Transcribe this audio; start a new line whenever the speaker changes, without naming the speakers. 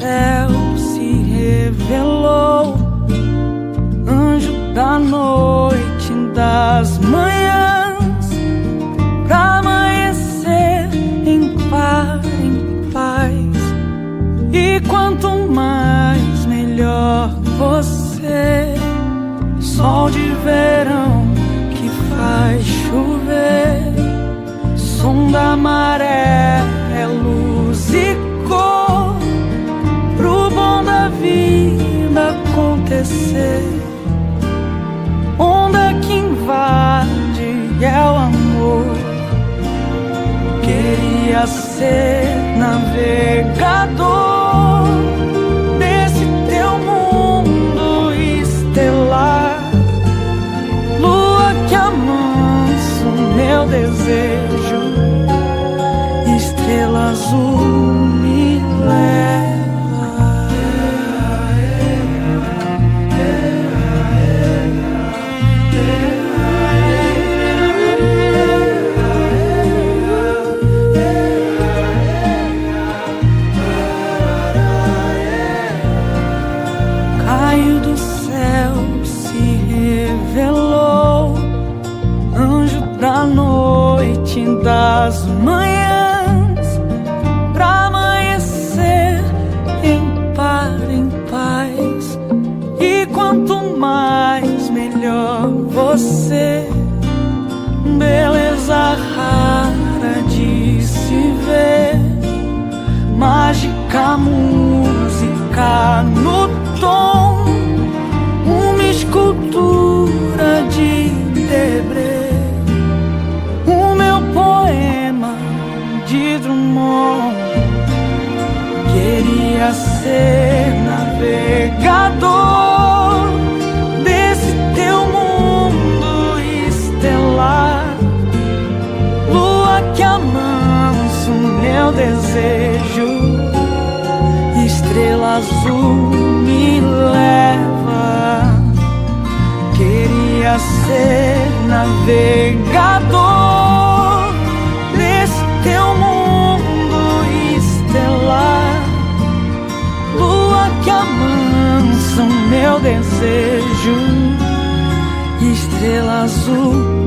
céu se revelou, anjo da noite, das manhãs, pra amanhecer em paz. E quanto mais melhor você, sol de verão que faz chover, som da maré, é luz e cor pro bom da vida acontecer. Onda que invade é o amor. Queria ser navegador desse teu mundo estelar, lua que amansa o meu desejo, estrela azul me leva. Caiu do céu, se revelou, anjo da noite, das manhãs, pra amanhecer em paz. E quanto mais melhor você, beleza rara de se ver, mágica música no tom, uma escultura de Debré, o meu poema de Drummond. Queria ser navegador desse teu mundo estelar, lua que amansa o meu desejo, estrela azul me leva. Queria ser navegador desse teu mundo estelar, lua que amansa o meu desejo, estrela azul